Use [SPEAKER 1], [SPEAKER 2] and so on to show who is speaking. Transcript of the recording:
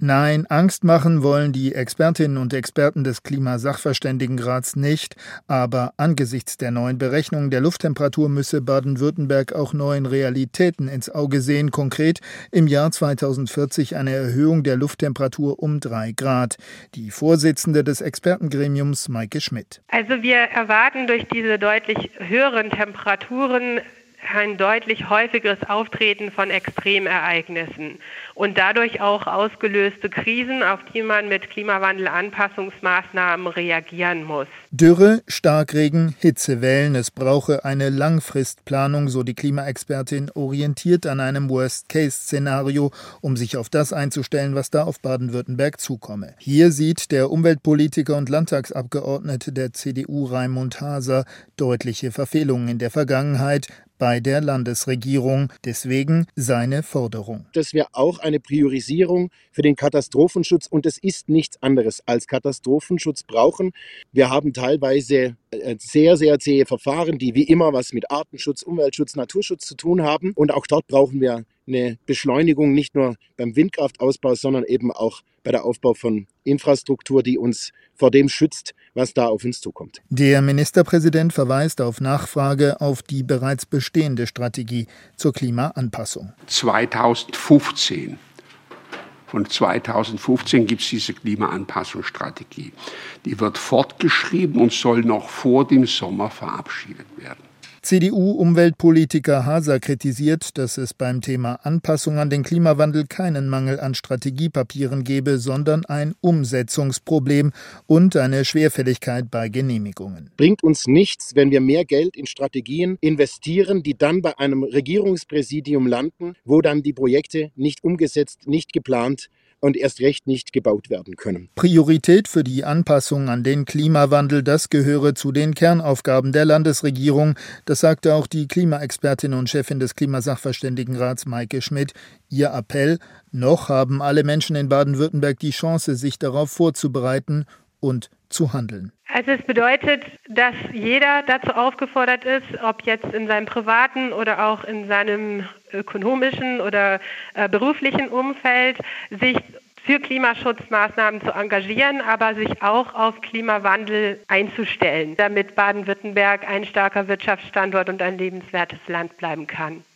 [SPEAKER 1] Nein, Angst machen wollen die Expertinnen und Experten des Klimasachverständigenrats nicht, aber angesichts der neuen Berechnungen der Lufttemperatur müsse Baden-Württemberg auch neuen Realitäten ins Auge sehen, konkret im Jahr 2040 eine Erhöhung der Lufttemperatur um 3 Grad. Die Vorsitzende des Expertengremiums, Maike Schmidt.
[SPEAKER 2] Also wir erwarten durch diese deutlich höheren Temperaturen ein deutlich häufigeres Auftreten von Extremereignissen und dadurch auch ausgelöste Krisen, auf die man mit Klimawandelanpassungsmaßnahmen reagieren muss.
[SPEAKER 1] Dürre, Starkregen, Hitzewellen, es brauche eine Langfristplanung, so die Klimaexpertin, orientiert an einem Worst-Case-Szenario, um sich auf das einzustellen, was da auf Baden-Württemberg zukomme. Hier sieht der Umweltpolitiker und Landtagsabgeordnete der CDU Raimund Haser deutliche Verfehlungen in der Vergangenheit bei der Landesregierung. Deswegen seine Forderung.
[SPEAKER 3] Dass wir auch eine Priorisierung für den Katastrophenschutz, und es ist nichts anderes als Katastrophenschutz, brauchen. Wir haben teilweise sehr, sehr zähe Verfahren, die wie immer was mit Artenschutz, Umweltschutz, Naturschutz zu tun haben. Und auch dort brauchen wir eine Beschleunigung, nicht nur beim Windkraftausbau, sondern eben auch bei der Aufbau von Infrastruktur, die uns vor dem schützt, was da auf uns zukommt.
[SPEAKER 1] Der Ministerpräsident verweist auf Nachfrage auf die bereits bestehende Strategie zur Klimaanpassung.
[SPEAKER 4] 2015. Von 2015 gibt es diese Klimaanpassungsstrategie. Die wird fortgeschrieben und soll noch vor dem Sommer verabschiedet werden.
[SPEAKER 1] CDU-Umweltpolitiker Haser kritisiert, dass es beim Thema Anpassung an den Klimawandel keinen Mangel an Strategiepapieren gebe, sondern ein Umsetzungsproblem und eine Schwerfälligkeit bei Genehmigungen.
[SPEAKER 3] Bringt uns nichts, wenn wir mehr Geld in Strategien investieren, die dann bei einem Regierungspräsidium landen, wo dann die Projekte nicht umgesetzt, nicht geplant und erst recht nicht gebaut werden können.
[SPEAKER 1] Priorität für die Anpassung an den Klimawandel, das gehöre zu den Kernaufgaben der Landesregierung. Das sagte auch die Klimaexpertin und Chefin des Klimasachverständigenrats Maike Schmidt. Ihr Appell: Noch haben alle Menschen in Baden-Württemberg die Chance, sich darauf vorzubereiten und zu handeln.
[SPEAKER 2] Also es bedeutet, dass jeder dazu aufgefordert ist, ob jetzt in seinem privaten oder auch in seinem ökonomischen oder beruflichen Umfeld, sich für Klimaschutzmaßnahmen zu engagieren, aber sich auch auf Klimawandel einzustellen, damit Baden-Württemberg ein starker Wirtschaftsstandort und ein lebenswertes Land bleiben kann.